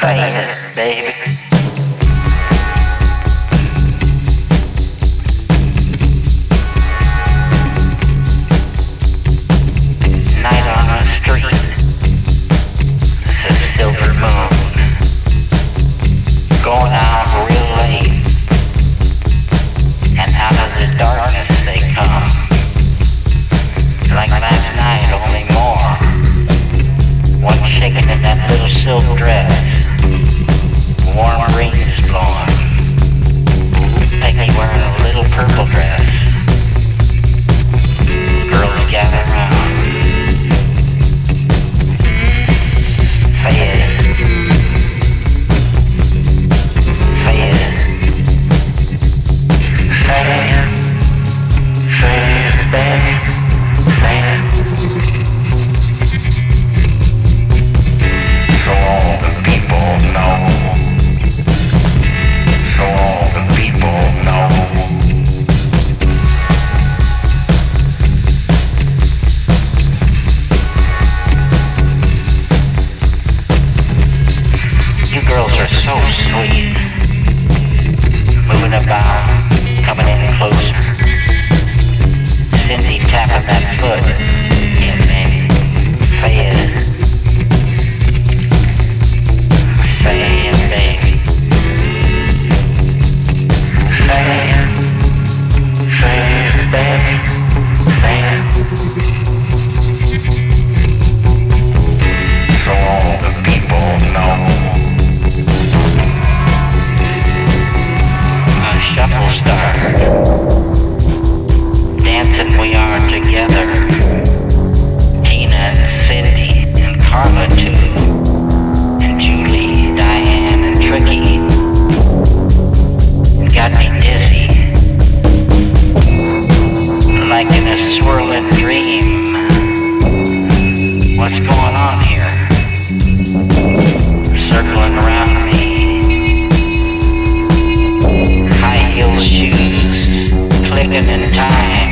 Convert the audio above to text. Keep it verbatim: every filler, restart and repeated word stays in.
Say it, baby. Night on the street. It's a silver moon. Going out real late. And out of the darkness they come. Like last night, only more. One shaking in that little silk dress. Warm breeze blowing. Peggy wearing a little purple dress. Girls gather round. Say it. Say it. Say it. Say it, baby. Say it. So all the people know. So all the people know. You girls are so sweet. Moving about, coming in closer. Cindy tapping that foot in me. Say it. Say it, baby. Say it. Say it, baby. Say it. So all the people know. A shuffle starts. Dancing we are together. Tina and Cindy and Carla too. And Julie, Diane and Tricky. Got me dizzy. Like in a swirling dream. What's going on here? Circling around me. High heel shoes, clicking in time.